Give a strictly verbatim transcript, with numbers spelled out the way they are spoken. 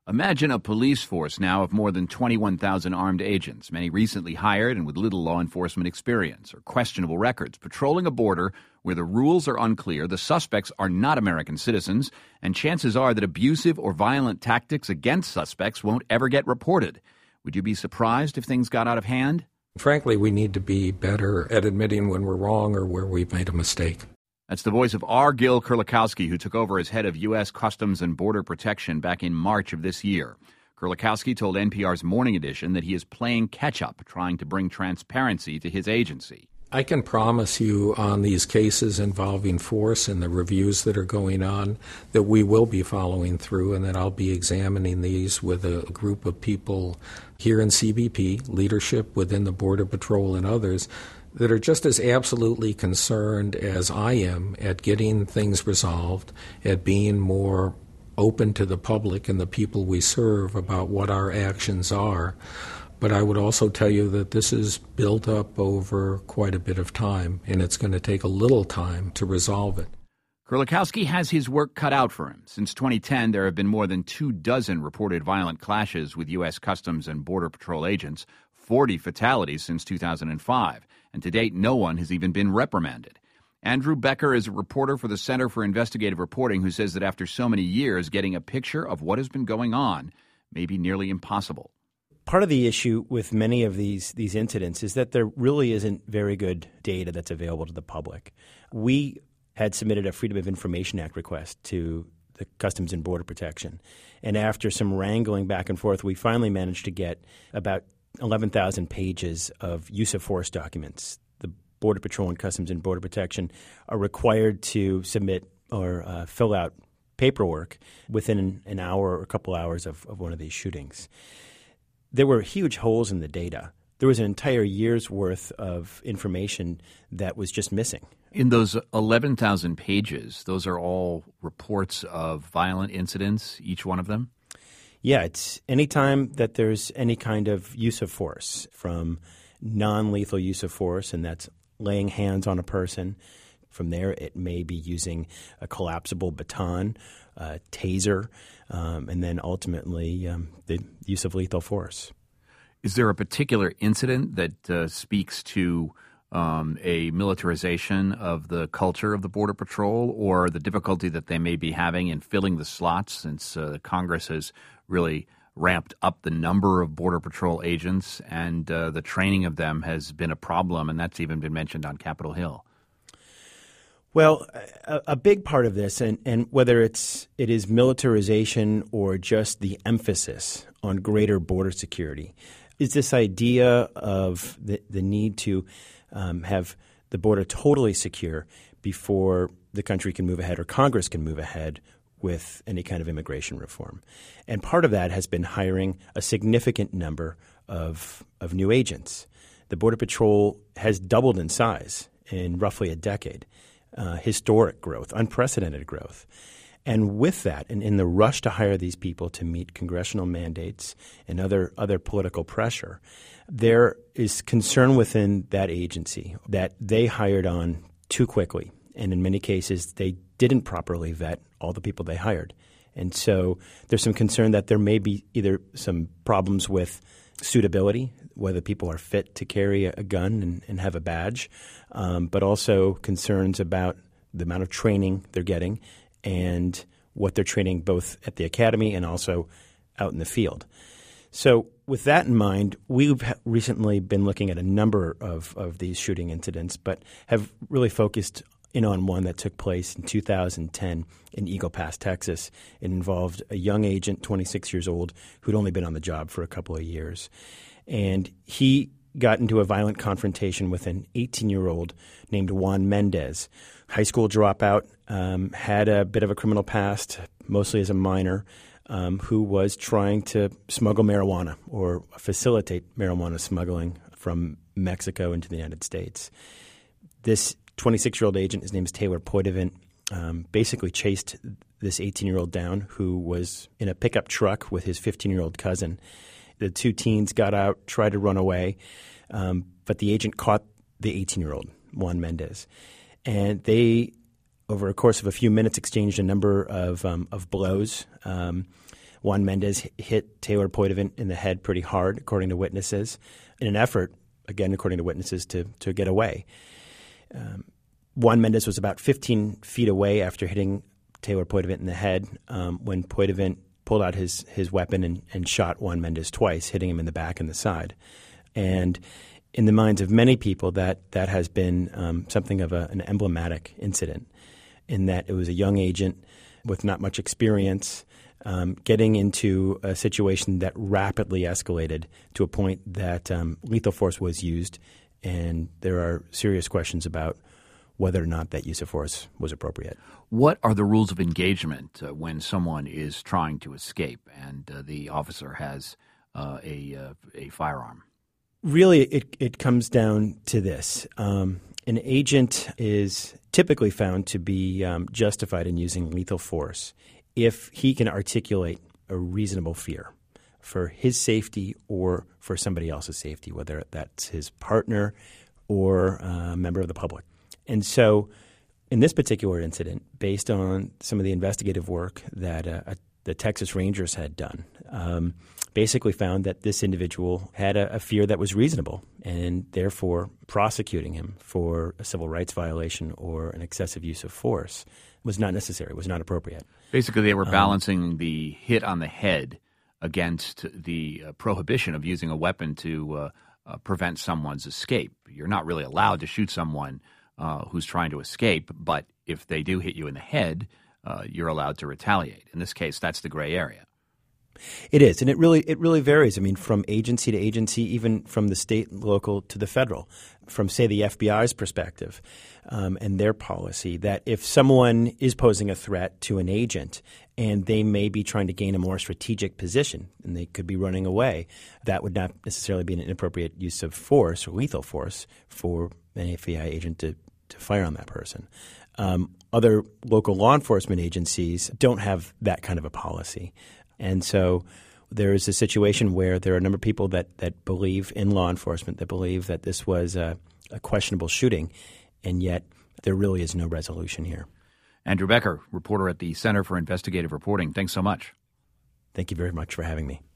Imagine a police force now of more than twenty-one thousand armed agents, many recently hired and with little law enforcement experience or questionable records, patrolling a border where the rules are unclear, the suspects are not American citizens, and chances are that abusive or violent tactics against suspects won't ever get reported. Would you be surprised if things got out of hand? Frankly, we need to be better at admitting when we're wrong or where we've made a mistake. That's the voice of R. Gil Kurlikowski, who took over as head of U S Customs and Border Protection back in March of this year. Kurlikowski told N P R's Morning Edition that he is playing catch-up, trying to bring transparency to his agency. I can promise you on these cases involving force and the reviews that are going on that we will be following through and that I'll be examining these with a group of people here in C B P, leadership within the Border Patrol and others, that are just as absolutely concerned as I am at getting things resolved, at being more open to the public and the people we serve about what our actions are. But I would also tell you that this is built up over quite a bit of time, and it's going to take a little time to resolve it. Kurlikowski has his work cut out for him. Since twenty ten, there have been more than two dozen reported violent clashes with U S Customs and Border Patrol agents, forty fatalities since two thousand five, and to date no one has even been reprimanded. Andrew Becker is a reporter for the Center for Investigative Reporting who says that after so many years, getting a picture of what has been going on may be nearly impossible. Part of the issue with many of these these incidents is that there really isn't very good data that's available to the public. We had submitted a Freedom of Information Act request to the Customs and Border Protection, and after some wrangling back and forth, we finally managed to get about eleven thousand pages of use of force documents. The Border Patrol and Customs and Border Protection are required to submit or uh, fill out paperwork within an, an hour or a couple hours of, of one of these shootings. There were huge holes in the data. There was an entire year's worth of information that was just missing. In those eleven thousand pages, those are all reports of violent incidents, each one of them? Yeah, it's any time that there's any kind of use of force, from non-lethal use of force, and that's laying hands on a person. From there, it may be using a collapsible baton, a taser, um, and then ultimately um, the use of lethal force. Is there a particular incident that uh, speaks to um, a militarization of the culture of the Border Patrol or the difficulty that they may be having in filling the slots since uh, Congress has really ramped up the number of Border Patrol agents and uh, the training of them has been a problem, and that's even been mentioned on Capitol Hill? Well, a, a big part of this, and, and whether it's it is militarization or just the emphasis on greater border security, is this idea of the, the need to um, have the border totally secure before the country can move ahead or Congress can move ahead with any kind of immigration reform. And part of that has been hiring a significant number of, of new agents. The Border Patrol has doubled in size in roughly a decade. Uh, historic growth, unprecedented growth. And with that, and in the rush to hire these people to meet congressional mandates and other, other political pressure, there is concern within that agency that they hired on too quickly. And in many cases, they didn't properly vet all the people they hired. And so there's some concern that there may be either some problems with suitability, whether people are fit to carry a gun and, and have a badge, um, but also concerns about the amount of training they're getting and what they're training both at the academy and also out in the field. So with that in mind, we've recently been looking at a number of, of these shooting incidents, but have really focused in on one that took place in two thousand ten in Eagle Pass, Texas. It involved a young agent, twenty-six years old, who'd only been on the job for a couple of years. And he got into a violent confrontation with an eighteen-year-old named Juan Mendez, high school dropout, um, had a bit of a criminal past, mostly as a minor, um, who was trying to smuggle marijuana or facilitate marijuana smuggling from Mexico into the United States. This twenty-six-year-old agent, his name is Taylor Poitevin, um, basically chased this eighteen-year-old down who was in a pickup truck with his fifteen-year-old cousin. The two teens got out, tried to run away, um, but the agent caught the eighteen-year-old, Juan Mendez. And they, over a course of a few minutes, exchanged a number of, um, of blows. Um, Juan Mendez hit Taylor Poitevin in the head pretty hard, according to witnesses, in an effort, again, according to witnesses, to, to get away. Um, Juan Mendez was about fifteen feet away after hitting Taylor Poitevin in the head um, when Poitevin pulled out his, his weapon and, and shot Juan Mendez twice, hitting him in the back and the side. And in the minds of many people, that, that has been um, something of a, an emblematic incident, in that it was a young agent with not much experience um, getting into a situation that rapidly escalated to a point that um, lethal force was used, and there are serious questions about whether or not that use of force was appropriate. What are the rules of engagement uh, when someone is trying to escape and uh, the officer has uh, a, uh, a firearm? Really, it, it comes down to this. Um, an agent is typically found to be um, justified in using lethal force if he can articulate a reasonable fear for his safety or for somebody else's safety, whether that's his partner or a member of the public. And so in this particular incident, based on some of the investigative work that uh, the Texas Rangers had done, um, basically found that this individual had a, a fear that was reasonable, and therefore prosecuting him for a civil rights violation or an excessive use of force was not necessary, was not appropriate. Basically, they were Um, balancing the hit on the head against the uh, prohibition of using a weapon to uh, uh, prevent someone's escape. You're not really allowed to shoot someone uh, who's trying to escape, but if they do hit you in the head, uh, you're allowed to retaliate. In this case, that's the gray area. It is, and it really it really varies. I mean, from agency to agency, even from the state, local to the federal. From, say, the F B I's perspective um, and their policy, that if someone is posing a threat to an agent and they may be trying to gain a more strategic position and they could be running away, that would not necessarily be an inappropriate use of force or lethal force for an F B I agent to, to fire on that person. Um, other local law enforcement agencies don't have that kind of a policy. And so there is a situation where there are a number of people that, that believe in law enforcement, that believe that this was a, a questionable shooting, and yet there really is no resolution here. Andrew Becker, reporter at the Center for Investigative Reporting. Thanks so much. Thank you very much for having me.